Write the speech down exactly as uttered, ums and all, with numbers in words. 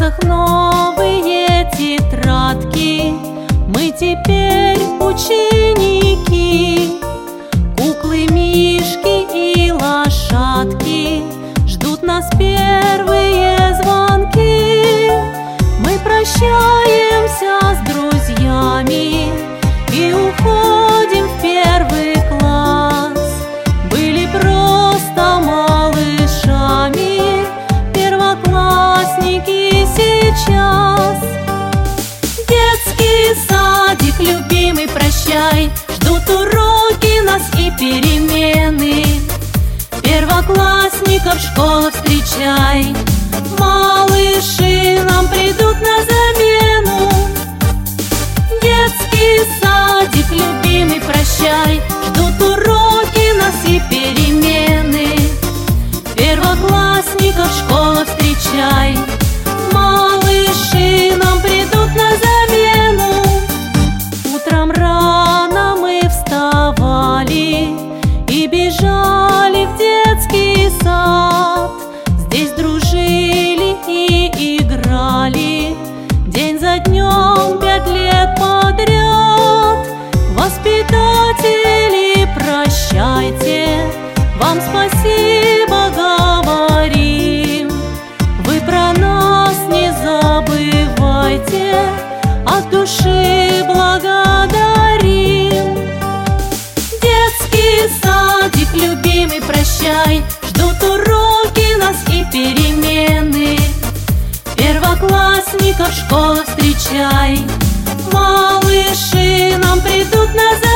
классах новые тетрадки, мы теперь ученики. Куклы, мишки и лошадки ждут нас первые звонки. Мы прощаемся с друзьями и уходим в первый класс. Были просто малышами, первоклассники сейчас. Детский садик, любимый, прощай, ждут уроки нас и перемены. Первоклассников школа встречай, малыши нам придут на замену. Детский садик, любимый, прощай, ждут уроки нас и перемены. Первоклассников школа встречай, малыши нам придут на замену. Утром рано мы вставали и бежали в детский сад. Здесь дружили и играли день за днем пять лет подряд. Воспитатели, прощайте, вам спасибо говорим. Вы про нас не забывайте, от души благодарим. Детский садик, любимый, прощай, ждут уроки нас и перемены. Первоклассников школа встречай, малыши нам придут на замену.